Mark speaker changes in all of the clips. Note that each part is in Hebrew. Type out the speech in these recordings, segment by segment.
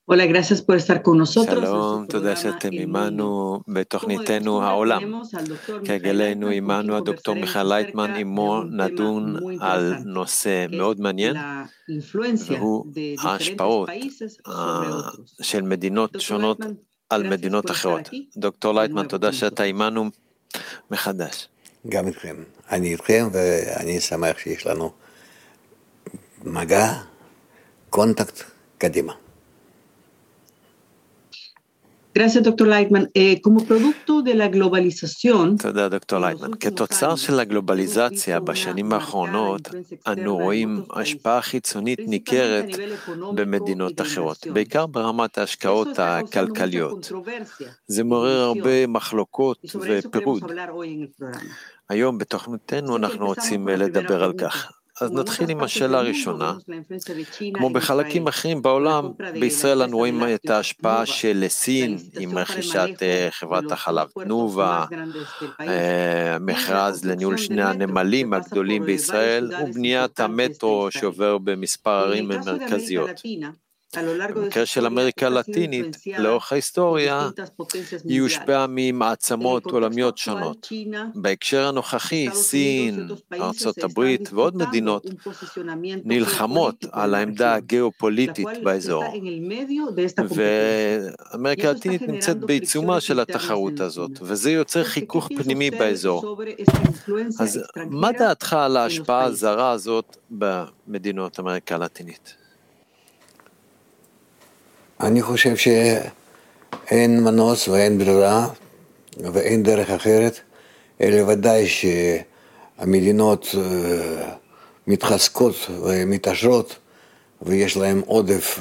Speaker 1: Hola, gracias por estar con nosotros en su
Speaker 2: שלום, תודה
Speaker 1: programa
Speaker 2: שאתם
Speaker 1: El Mundo.
Speaker 2: עמנו
Speaker 1: Como de
Speaker 2: בתוכניתנו
Speaker 1: costumbre,
Speaker 2: העולם.
Speaker 1: tenemos al doctor Mijael
Speaker 2: כהרגלנו
Speaker 1: Leitman, con quien
Speaker 2: עמנו הדוקטור
Speaker 1: conversaremos
Speaker 2: מיכאל לייטמן,
Speaker 1: acerca de
Speaker 2: עמו
Speaker 1: un tema
Speaker 2: נדון
Speaker 1: muy
Speaker 2: על
Speaker 1: interesante,
Speaker 2: נושא
Speaker 1: que es
Speaker 2: מאוד מעניין,
Speaker 1: la influencia
Speaker 2: והוא
Speaker 1: de diferentes
Speaker 2: ההשפעות
Speaker 1: países sobre otros.
Speaker 2: של מדינות
Speaker 1: Doctor
Speaker 2: שונות
Speaker 1: Leitman,
Speaker 2: על
Speaker 1: gracias
Speaker 2: מדינות
Speaker 1: por estar
Speaker 2: אחרות.
Speaker 1: aquí
Speaker 2: דוקטור
Speaker 1: de
Speaker 2: לייטמן,
Speaker 1: nuevo
Speaker 2: תודה
Speaker 1: con
Speaker 2: שאתה
Speaker 1: nosotros.
Speaker 2: עמנו מחדש.
Speaker 3: גם איתכם. אני איתכם ואני שמח שיש לנו מגע, קונטקט, קדימה.
Speaker 1: Gracias, doctor Leitman. Como producto de la globalización,
Speaker 2: תודה, דוקטור לייטמן. כתוצר של הגלובליזציה בשנים האחרונות, אנו רואים השפעה חיצונית ניכרת במדינות אחרות, בעיקר ברמת ההשקעות הכלכליות. זה מעורר הרבה מחלוקות ופירוד. היום בתוכניתנו אנחנו רוצים לדבר על כך. אז נתחיל עם השאלה הראשונה. כמו בחלקים אחרים בעולם, בישראל אנו רואים את ההשפעה של סין עם רכישת חברת החלב תנובה, מכרז לניהול שני הנמלים הגדולים בישראל ובניית המטרו שעובר במספר ערים מרכזיות. במקרה של אמריקה הלטינית, לאורך ההיסטוריה, היא הושפעה ממעצמות עולמיות שונות. בהקשר הנוכחי, סין, ארצות הברית ועוד מדינות נלחמות על העמדה הגיאופוליטית באזור. ואמריקה הלטינית נמצאת בעיצומה של התחרות הזאת, וזה יוצר חיכוך פנימי באזור. אז מה דעתך על ההשפעה הזרה הזאת במדינות אמריקה הלטינית?
Speaker 3: אני חושב שאין מנוס ואין ברירה ואין דרך אחרת, אלא ודאי שהמדינות מתחזקות ומתעשרות ויש להם עודף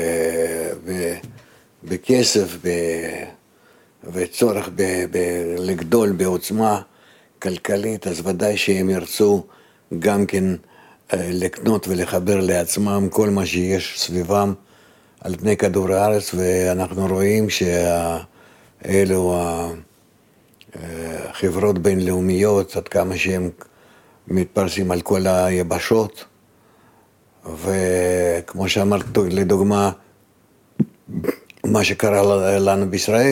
Speaker 3: בכסף וצורך לגדול בעוצמה כלכלית, אז ודאי שהם ירצו גם כן לקנות ולחבר לעצמם כל מה שיש סביבם על פני כדור הארץ, ואנחנו רואים שאלו החברות בינלאומיות, עד כמה שהם מתפרסים על כל היבשות, וכמו שאמרת, לדוגמה, מה שקרה לנו בישראל,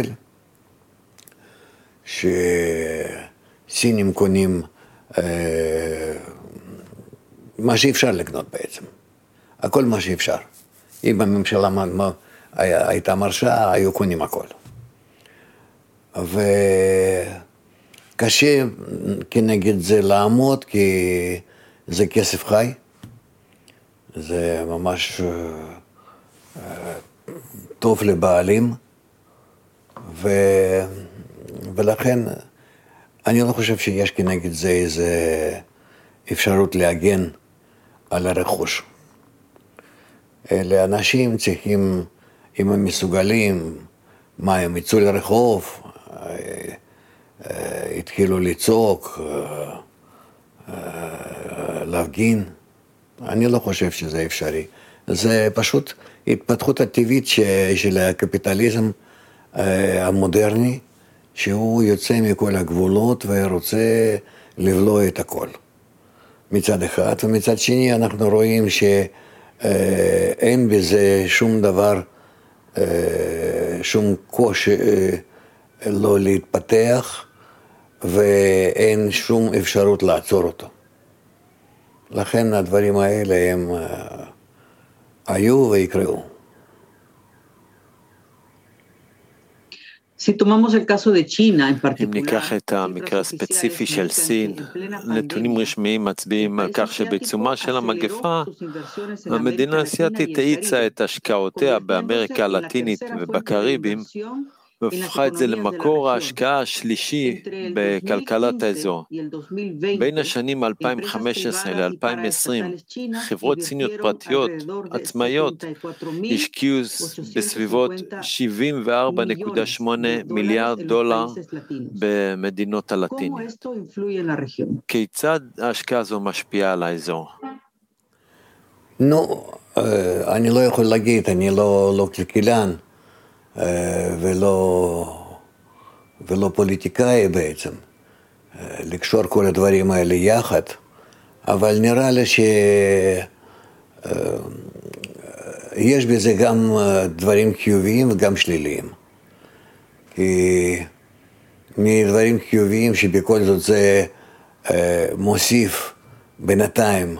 Speaker 3: שסינים קונים מה שאפשר לקנות בעצם, הכל מה שאפשר. אם הממשלה הייתה מרשה, היו קונים הכל. וקשה כנגד זה לעמוד, כי זה כסף חי, זה ממש טוב לבעלים, ולכן אני לא חושב שיש כנגד זה איזו אפשרות להגן על הרכוש. לאנשים צריכים, אם הם מסוגלים, מה הם יצאו לרחוב, התחילו לצעוק, להפגין. אני לא חושב שזה אפשרי. זה פשוט התפתחות הטבעית של הקפיטליזם המודרני, שהוא יוצא מכל הגבולות ורוצה לבלוע את הכל. מצד אחד, ומצד שני אנחנו רואים אין בזה שום דבר, שום קושי לא להתפתח, ואין שום אפשרות לעצור אותו. לכן הדברים האלה הם היו ויקראו.
Speaker 2: אם ניקח את המקרה הספציפי של סין, נתונים רשמיים מצביעים על כך שבעיצומה של המגפה, המדינה האסייתית האיצה את השקעותיה באמריקה הלטינית ובקריבים, והפכה את זה למקור ההשקעה השלישי בכלכלת האזור. בין השנים 2015 ל-2020, חברות סיניות פרטיות עצמאיות השקיעו בסביבות 74.8 מיליארד דולר במדינות הלטיניות. כיצד ההשקעה הזו משפיעה על האזור?
Speaker 3: נו, אני לא יכול להגיד, אני לא כלכלן, ולא פוליטיקאי בעצם, לקשור כל הדברים האלה יחד, אבל נראה לי יש בזה גם דברים חיוביים וגם שליליים. כי מדברים חיוביים שבכל זאת זה מוסיף בינתיים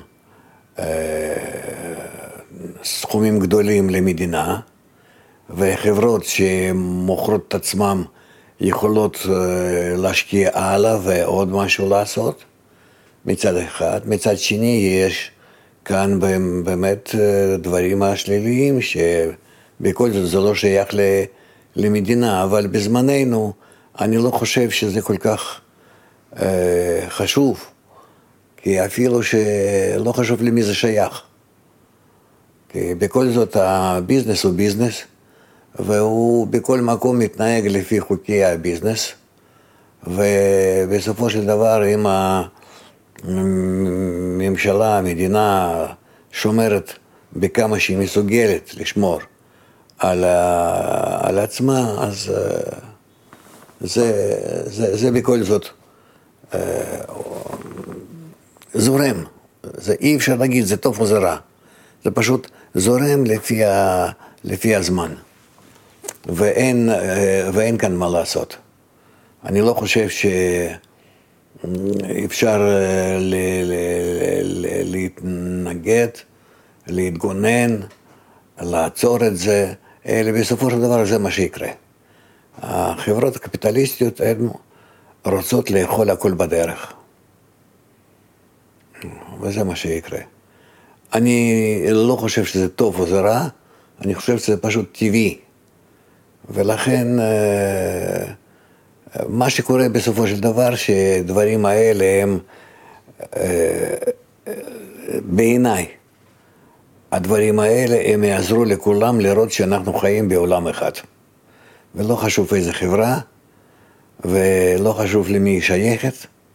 Speaker 3: סכומים גדולים למדינה, וחברות שמוכרות את עצמם יכולות להשקיע הלאה ועוד משהו לעשות מצד אחד. מצד שני יש כאן באמת דברים השליליים שבכל זאת זה לא שייך למדינה, אבל בזמננו אני לא חושב שזה כל כך חשוב, כי אפילו שלא חשוב למי זה שייך. כי בכל זאת הביזנס הוא ביזנס, והוא בכל מקום מתנהג לפי חוקי הביזנס, ובסופו של דבר אם הממשלה, המדינה שומרת בכמה שהיא מסוגלת לשמור על עצמה, אז זה בכל זאת זורם. זה אי אפשר להגיד זה טוב או זה רע, זה פשוט זורם לפי הזמן, ואין כאן מה לעשות. אני לא חושב שאפשר להתנגד, להתגונן, לעצור את זה, אלא בסופו של דבר זה מה שיקרה. החברות הקפיטליסטיות הן רוצות לאכול הכל בדרך, וזה מה שיקרה. אני לא חושב שזה טוב או זה רע, אני חושב שזה פשוט טבעי, ולכן מה שקורה בסופו של דבר, שדברים האלה הם בעיניי, הדברים האלה הם יעזרו לכולם לראות שאנחנו חיים בעולם אחד, ולא חשוב איזה חברה, ולא חשוב למי היא שייכת,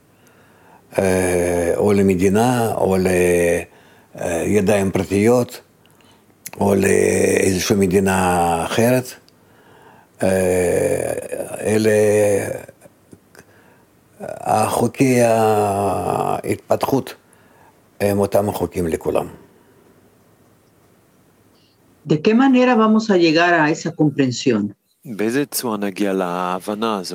Speaker 3: או למדינה, או לידיים פרטיות, או לאיזושהי מדינה אחרת. אלה החוקי ההתפתחות, הם אותם החוקים לכולם.
Speaker 1: ¿De qué manera vamos a llegar a esa comprensión?
Speaker 2: באיזה צורה נגיע להבנה הזו?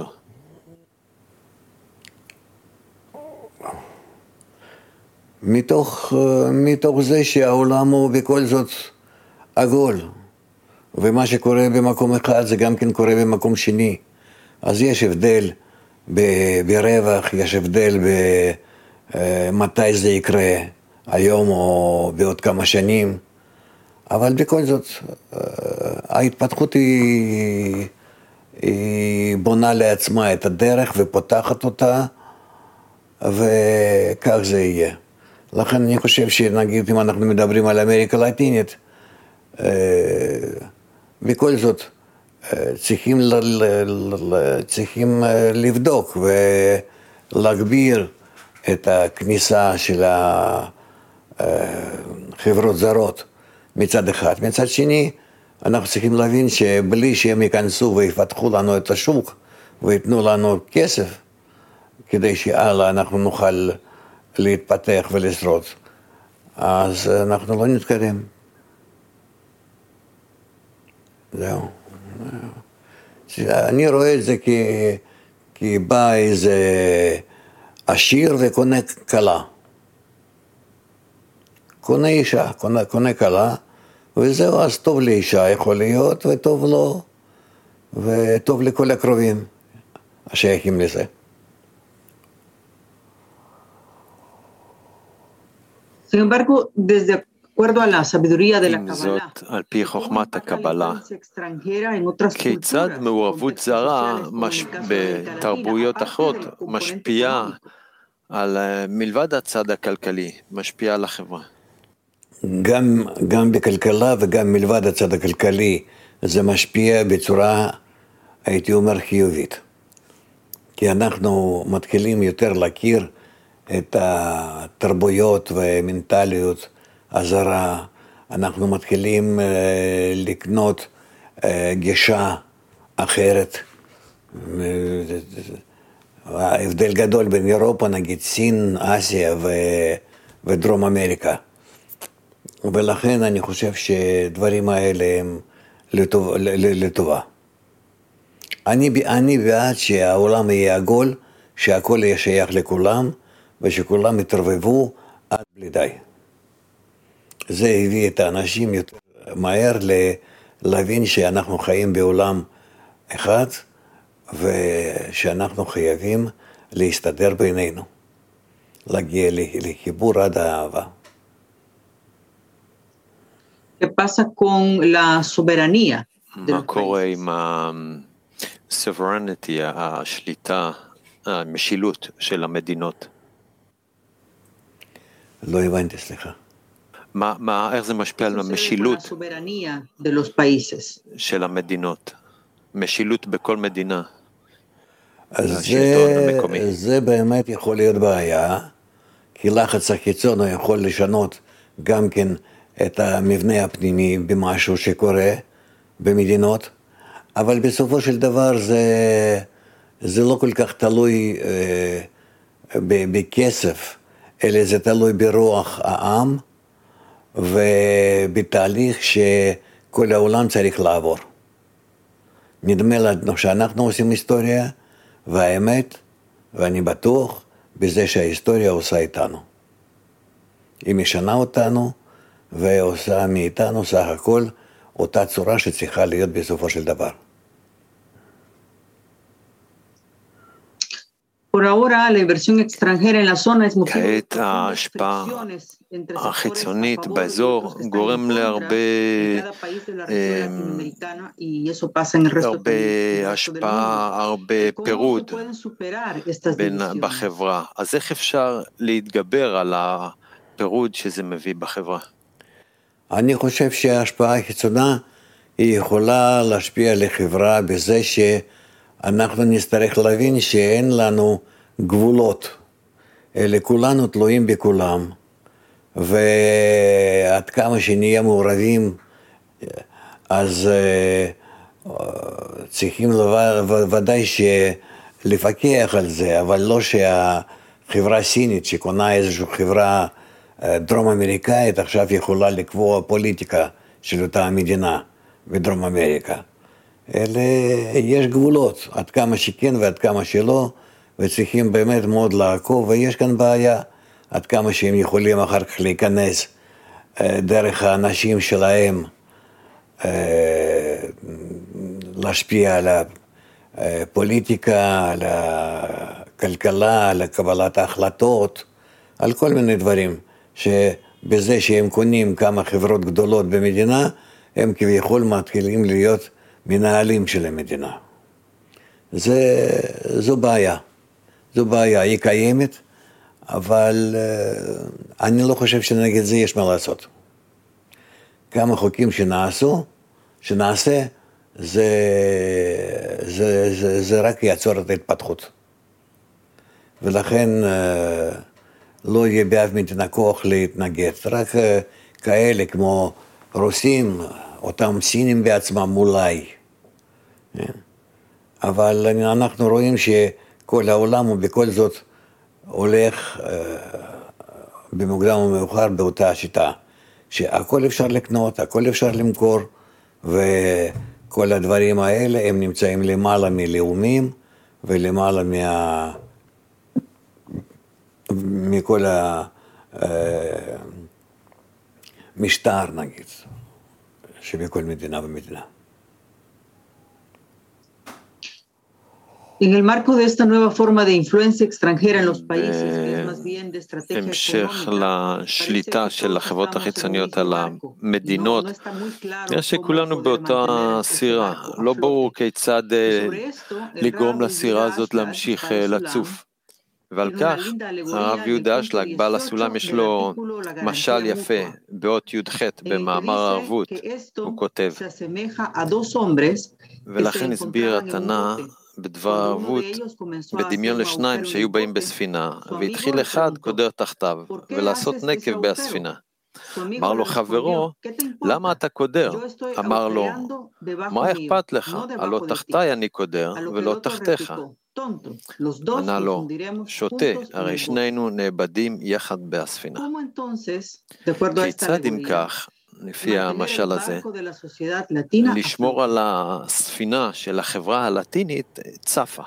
Speaker 3: מתוך זה שהעולם הוא בכל זאת עגול, ומה שקורה במקום אחד זה גם כן קורה במקום שני. אז יש הבדל ברווח, יש הבדל במתי זה יקרה, היום או בעוד כמה שנים, אבל בכל זאת ההתפתחות היא בונה לעצמה את הדרך ופותחת אותה, וכך זה יהיה. לכן אני חושב שנגיד אם אנחנו מדברים על אמריקה הלטינית, בכל זאת צריכים לבדוק ולהגביר את הכניסה של החברות זרות מצד אחד. מצד שני, אנחנו צריכים להבין שבלי שהם ייכנסו ויפתחו לנו את השוק ויתנו לנו כסף, כדי שהלאה אנחנו נוכל להתפתח ולשרוד, אז אנחנו לא נתקדם. זהו. אני רואה את זה כי בא איזה עשיר וקונה קלה. קונה אישה, קונה קלה, וזהו, אז טוב לאישה יכול להיות, וטוב לו, וטוב לכל הקרובים השייכים לזה.
Speaker 1: Sin embargo, de acuerdo a la sabiduría de la
Speaker 2: עם זאת,
Speaker 1: Kabbalah,
Speaker 2: על פי חוכמת הקבלה, כיצד מעורבות זרה בתרבויות אחרות משפיעה על, מלבד הצד הכלכלי, משפיעה על החברה?
Speaker 3: גם בכלכלה וגם מלבד הצד הכלכלי, זה משפיע בצורה, הייתי אומר, חיובית. כי אנחנו מתחילים יותר להכיר את התרבויות והמנטליות הזרה, אנחנו מתחילים לקנות גישה אחרת. ההבדל גדול בין אירופה, נגיד סין, אסיה ודרום אמריקה. ולכן אני חושב שדברים האלה הם לטובה. אני בעד שהעולם יהיה עגול, שהכל יהיה שייך לכולם, ושכולם יתרבבו עד בלי די. זה הביא את האנשים יותר מהר להבין שאנחנו חיים בעולם אחד, ושאנחנו חייבים להסתדר בינינו, להגיע לחיבור עד האהבה.
Speaker 1: ¿Qué pasa con la soberanía de
Speaker 2: מה
Speaker 1: los
Speaker 2: קורה
Speaker 1: países?
Speaker 2: עם ה-sovereignty, השליטה, המשילות של המדינות?
Speaker 3: לא הבנתי, סליחה.
Speaker 2: איך זה משפיע
Speaker 1: ¿Qué
Speaker 2: על
Speaker 1: sucede con la
Speaker 2: המשילות
Speaker 1: soberanía de los países?
Speaker 2: של המדינות? משילות בכל מדינה.
Speaker 3: אז
Speaker 2: השלטון המקומי.
Speaker 3: זה באמת יכול להיות בעיה, כי לחץ החיצון יכול לשנות גם כן את המבנה הפנימי במשהו שקורה במדינות, אבל בסופו של דבר זה לא כל כך תלוי בכסף, אלא זה תלוי ברוח העם ובתהליך שכל העולם צריך לעבור. נדמה לנו שאנחנו עושים היסטוריה, והאמת, ואני בטוח בזה שההיסטוריה עושה איתנו. היא משנה אותנו ועושה מאיתנו סך הכל אותה צורה שצריכה להיות בסופו של דבר.
Speaker 1: Por ahora, la inversión extranjera en la zona es motivo de
Speaker 2: כעת ההשפעה
Speaker 1: fricciones entre sectores a
Speaker 2: החיצונית
Speaker 1: favor y
Speaker 2: באזור
Speaker 1: otros que están
Speaker 2: גורם
Speaker 1: en
Speaker 2: להרבה
Speaker 1: contra en cada país de la región latinoamericana y eso pasa en el resto del mundo.
Speaker 2: השפעה, הרבה
Speaker 1: ¿Cómo se
Speaker 2: פירוד
Speaker 1: pueden superar estas
Speaker 2: בין
Speaker 1: divisiones?
Speaker 2: בחברה. אז איך אפשר להתגבר על הפירוד שזה מביא בחברה?
Speaker 3: אני חושב שההשפעה החיצונה היא יכולה להשפיע על החברה בזה שאנחנו נצטרך להבין שאין לנו גבולות, אלא כולנו תלויים בכולם, ועד כמה שנהיה מעורבים, אז צריכים ודאי לפקח על זה, אבל לא שהחברה הסינית שקונה איזושהי חברה דרום אמריקאית עכשיו יכולה לקבוע פוליטיקה של אותה מדינה בדרום אמריקה. אלא יש גבולות, עד כמה שכן ועד כמה שלא, וצריכים באמת מאוד לעקוב, ויש כאן בעיה, עד כמה שהם יכולים אחר כך להיכנס דרך האנשים שלהם, להשפיע על הפוליטיקה, על הכלכלה, על קבלת ההחלטות, על כל מיני דברים, שבזה שהם קונים כמה חברות גדולות במדינה, הם כביכול מתחילים להיות מנהלים של המדינה. זו בעיה. זו בעיה, היא קיימת, אבל אני לא חושב שנגד זה יש מה לעשות. כמה חוקים שנעשה, זה רק יעצור את ההתפתחות. ולכן לא יהיה באף מדינה כוח להתנגד, רק כאלה כמו רוסים, אותם סינים בעצמם אולי. אבל אנחנו רואים שכל העולם הוא בכל זאת הולך במוקדם ומאוחר באותה שיטה, שהכל אפשר לקנות, הכל אפשר למכור, וכל הדברים האלה הם נמצאים למעלה מלאומים ולמעלה מכל המשטר נגיד, שבכל מדינה ומדינה.
Speaker 1: En el marco de esta nueva forma de influencia extranjera en los países, que es más bien de estrategia
Speaker 2: המשך לשליטה של החברות החיצוניות על המדינות, נראה שכולנו באותה סירה, לא ברור כיצד לגרום לסירה הזאת להמשיך לצוף. ועל כך הרב יהודה אשלג, בעל הסולם, יש לו משל יפה באות י"ח במאמר הערבות, הוא כותב, ולכן הסביר התנא בדבר הערבות בדמיון לשניים שהיו באים בספינה, והתחיל אחד קודר תחתיו ולעשות נקב בספינה. אמר לו חברו, למה אתה קודר? אמר לו, מה אכפת לך? הלא תחתיי אני קודר ולא תחתיך. ענה לו, שוטה, הרי שנינו נאבדים יחד בספינה. כיצד אם כך, לפי המשל הזה, לשמור על הספינה של החברה הלטינית צפה?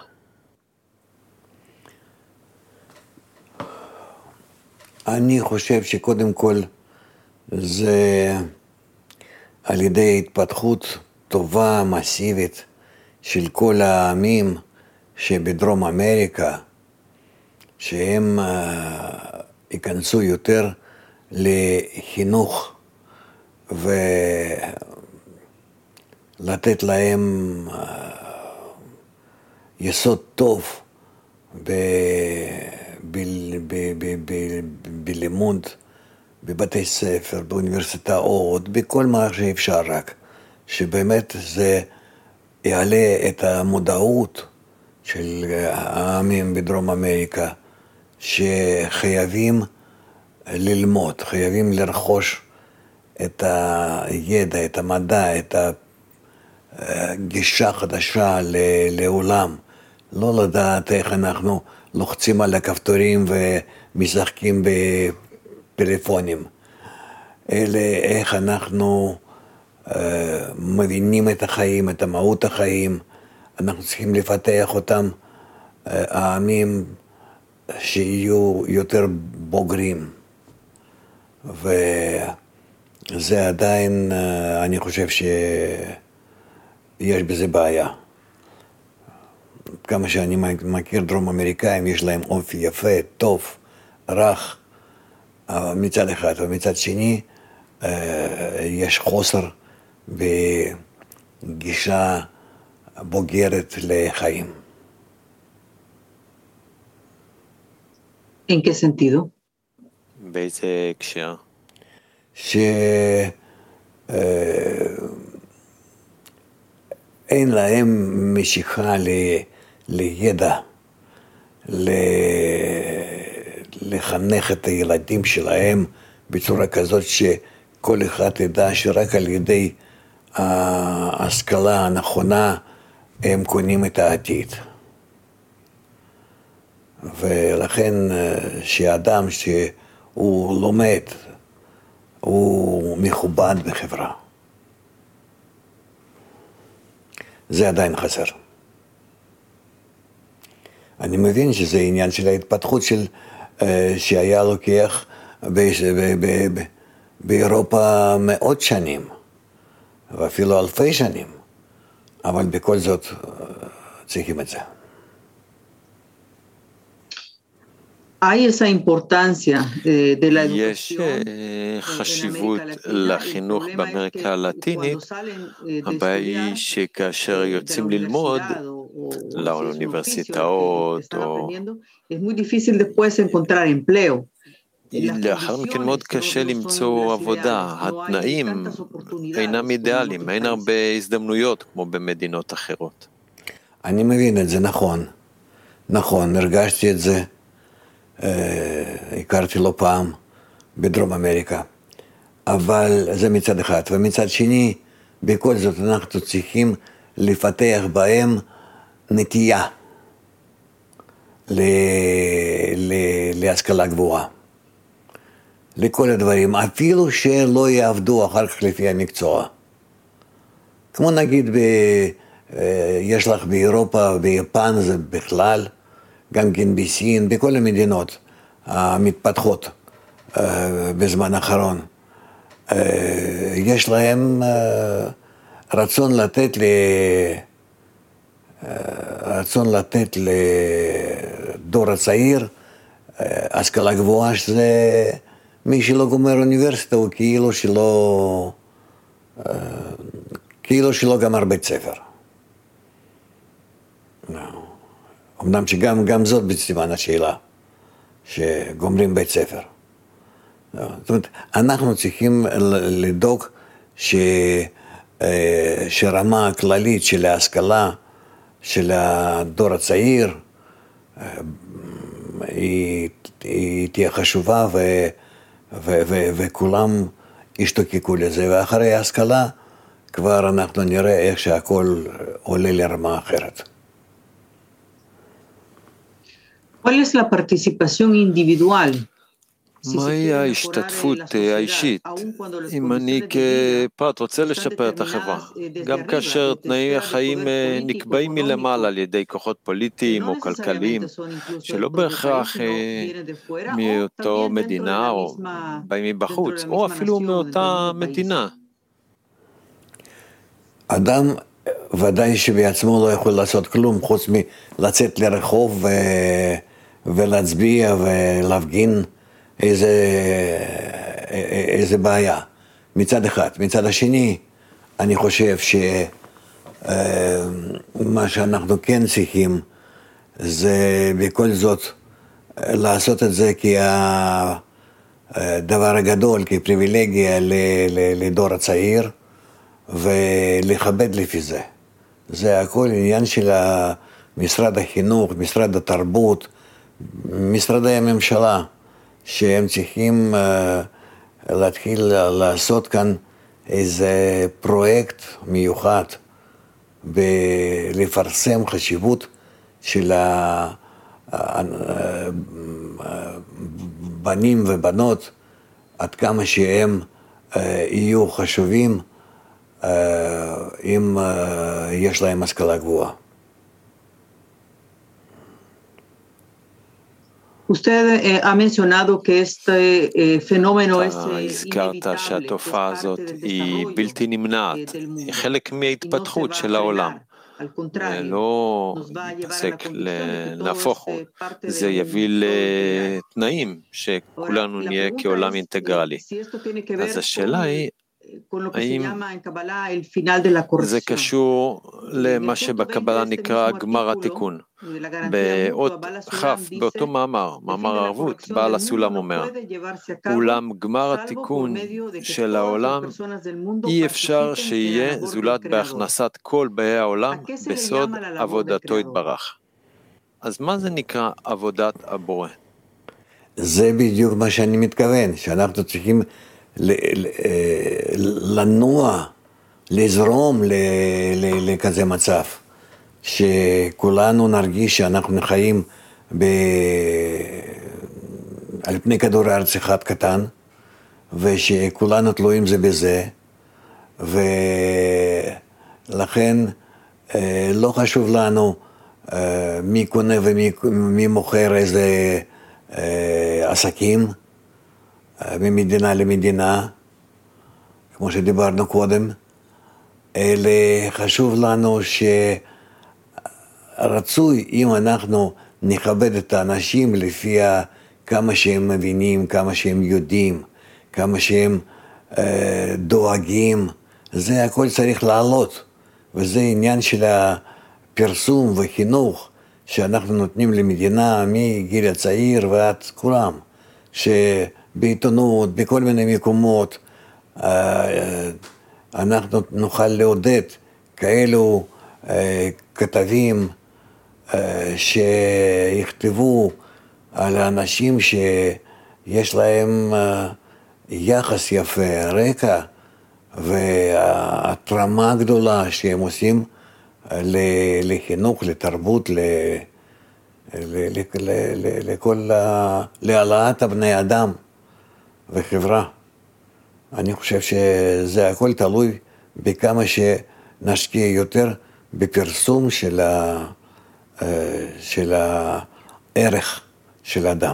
Speaker 3: אני חושב שקודם כל זה על ידי התפתחות טובה, מסיבית של כל העמים שבדרום אמריקה, שהם ייכנסו יותר לחינוך ולתת להם יסוד טוב בלימוד, בבתי ספר, באוניברסיטאות, בכל מה שאפשר רק, שבאמת זה יעלה את המודעות של העמים בדרום אמריקה, שחייבים ללמוד, חייבים לרכוש את הידע, את המדע, את הגישה חדשה לעולם, לא לדעת איך אנחנו לוחצים על הכפתורים ומשחקים בפלאפונים, אלא איך אנחנו מבינים את החיים, את מהות החיים. אנחנו צריכים לפתח אותם, העמים שיהיו יותר בוגרים, וזה עדיין, אני חושב שיש בזה בעיה. כמה שאני מכיר דרום אמריקאים, יש להם אופי יפה, טוב, רך, מצד אחד, ומצד שני יש חוסר בגישה בוגרת לחיים.
Speaker 1: En qué sentido?
Speaker 2: באיזה הקשר?
Speaker 3: שאין להם משיכה לידע, לחנך את הילדים שלהם בצורה כזאת שכל אחד ידע שרק על ידי ההשכלה הנכונה הם קונים את העתיד. ולכן שאדם שהוא לומד, הוא מכובד בחברה. זה עדיין חסר. אני מבין שזה עניין של ההתפתחות שהיה לוקח באירופה מאות שנים, ואפילו אלפי שנים, אבל בכל זאת צריכים את זה.
Speaker 2: יש חשיבות לחינוך באמריקה הלטינית. הבעיה היא שכאשר יוצאים ללמוד לאוניברסיטאות או לאחר מכן מאוד קשה למצוא עבודה, התנאים אינם אידיאליים, אין הרבה הזדמנויות כמו במדינות אחרות.
Speaker 3: אני מבין את זה, נכון, הרגשתי את זה, הכרתי לא פעם בדרום אמריקה, אבל זה מצד אחד, ומצד שני, בכל זאת אנחנו צריכים לפתח בהם נטייה להשכלה גבוהה. לכל הדברים, אפילו שלא יעבדו אחר כך לפי המקצוע. כמו נגיד, יש לך באירופה, ביפן זה בכלל, גם כן בסין, בכל המדינות המתפתחות בזמן האחרון. יש להם רצון לתת לדור הצעיר השכלה גבוהה, שזה מי שלא גומר אוניברסיטה הוא כאילו שלא גמר בית ספר. אמנם שגם זאת בסימן השאלה, שגומרים בית ספר. זאת אומרת, אנחנו צריכים לדאוג שרמה הכללית של ההשכלה של הדור הצעיר היא תהיה חשובה וכולם ישתוקקו לזה, ואחרי ההשכלה כבר אנחנו נראה איך שהכל עולה לרמה אחרת.
Speaker 1: ¿Cuál es la participación individual?
Speaker 2: מהי ההשתתפות האישית? אם אני כפרט רוצה לשפר את החברה, גם כאשר תנאי החיים נקבעים מלמעלה על ידי כוחות פוליטיים או כלכליים, שלא בהכרח מאותו מדינה או באים מבחוץ, או אפילו מאותה מדינה.
Speaker 3: אדם ודאי שבעצמו לא יכול לעשות כלום חוץ מלצאת לרחוב ולהצביע ולהפגין איזה בעיה, מצד אחד. מצד השני, אני חושב שמה שאנחנו כן צריכים זה בכל זאת לעשות את זה כדבר הגדול, כפריבילגיה לדור הצעיר, ולכבד לפי זה. זה הכל עניין של משרד החינוך, משרד התרבות, משרדי הממשלה, שהם צריכים להתחיל לעשות כאן איזה פרויקט מיוחד ולפרסם חשיבות של הבנים ובנות עד כמה שהם יהיו חשובים אם יש להם השכלה גבוהה.
Speaker 1: Usted ha mencionado que este fenómeno es
Speaker 2: הזכרת שהתופעה הזאת היא בלתי נמנעת, היא חלק מההתפתחות של העולם. לא מתעסק להפוך, זה יביא לתנאים שכולנו נהיה כעולם אינטגרלי. אז השאלה היא, האם זה קשור למה שבקבלה נקרא גמר התיקון? באות חף, באותו מאמר הערבות, בעל הסולם אומר, אולם גמר התיקון של העולם אי אפשר שיהיה זולת בהכנסת כל באי העולם בסוד עבודתו יתברך. אז מה זה נקרא עבודת הבורא?
Speaker 3: זה בדיוק מה שאני מתכוון, שאנחנו צריכים לנוע, לזרום לכזה מצב, שכולנו נרגיש שאנחנו חיים על פני כדור הארץ אחד קטן, ושכולנו תלויים זה בזה, ולכן לא חשוב לנו מי קונה ומי מוכר איזה עסקים, ממדינה למדינה, כמו שדיברנו קודם, אלא חשוב לנו שרצוי אם אנחנו נכבד את האנשים לפי כמה שהם מבינים, כמה שהם יודעים, כמה שהם דואגים, זה הכל צריך לעלות, וזה עניין של הפרסום וחינוך שאנחנו נותנים למדינה מגיל הצעיר ועד כולם, בעיתונות, בכל מיני מקומות, אנחנו נוכל לעודד כאלו כתבים שיכתבו על האנשים שיש להם יחס יפה, רקע, והתרמה גדולה שהם עושים לחינוך, לתרבות, להעלאת הבני אדם וחברה. אני חושב שזה הכל תלוי בכמה שנשקיע יותר בפרסום של הערך של האדם.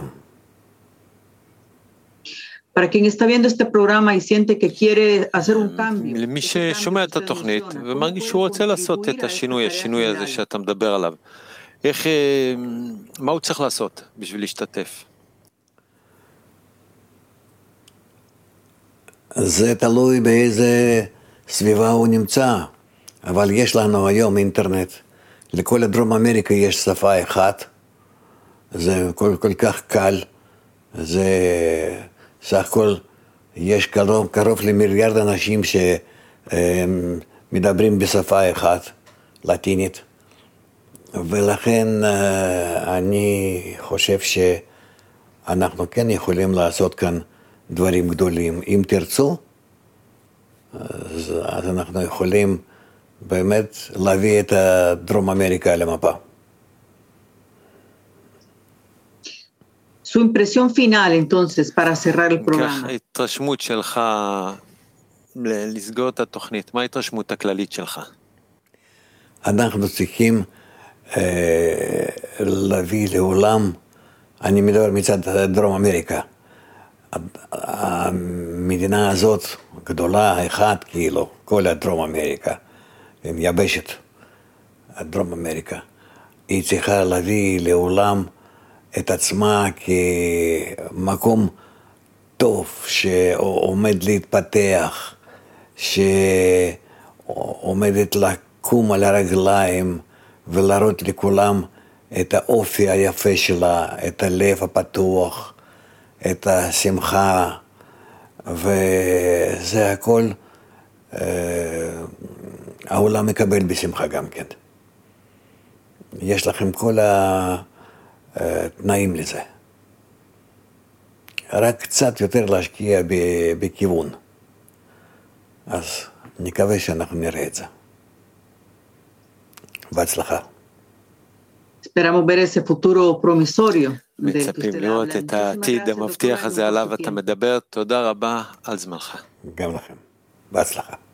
Speaker 1: Para quien está viendo este programa y siente que quiere hacer un cambio.
Speaker 2: למי ששומע את התוכנית ומרגיש שהוא רוצה לעשות את השינוי הזה שאתה מדבר עליו. מה הוא צריך לעשות בשביל להשתתף?
Speaker 3: זה תלוי באיזה סביבה הוא נמצא, אבל יש לנו היום אינטרנט, לכל הדרום אמריקה יש שפה אחת, זה כל כך קל, זה סך הכל יש קרוב למיליארד אנשים שמדברים בשפה אחת, לטינית, ולכן אני חושב שאנחנו כן יכולים לעשות כאן דברים גדולים. אם תרצו, אז אנחנו יכולים באמת להביא את דרום אמריקה למפה.
Speaker 1: Su impresión final, entonces, para cerrar el programa.
Speaker 2: כך, ההתרשמות שלך לסגור את התוכנית, מה ההתרשמות הכללית שלך?
Speaker 3: אנחנו צריכים להביא לעולם, אני מדבר מצד דרום אמריקה, המדינה הזאת גדולה, אחת כאילו, כל הדרום אמריקה, יבשת, הדרום אמריקה, היא צריכה להביא לעולם את עצמה כמקום טוב, שעומד להתפתח, שעומדת לקום על הרגליים ולהראות לכולם את האופי היפה שלה, את הלב הפתוח, את השמחה, וזה הכל העולם מקבל בשמחה גם כן. יש לכם כל התנאים לזה. רק קצת יותר להשקיע בכיוון. אז נקווה שאנחנו נראה את זה. בהצלחה.
Speaker 1: Esperamos ver ese futuro promisorio.
Speaker 2: מצפים לראות את העתיד המבטיח הזה עליו אתה מדבר. תודה רבה על זמנך.
Speaker 3: גם לכם. בהצלחה.